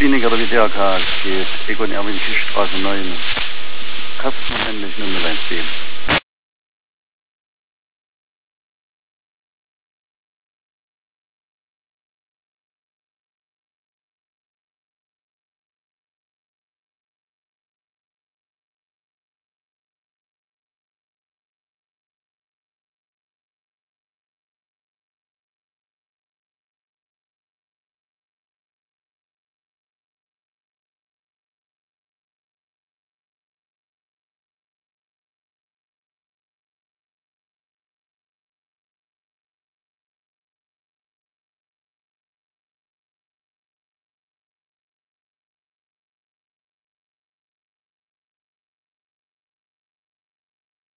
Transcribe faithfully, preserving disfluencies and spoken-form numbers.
Klinik oder wie der geht, Egon Erwin Straße neun, Kastenmännlich Nummer eins B.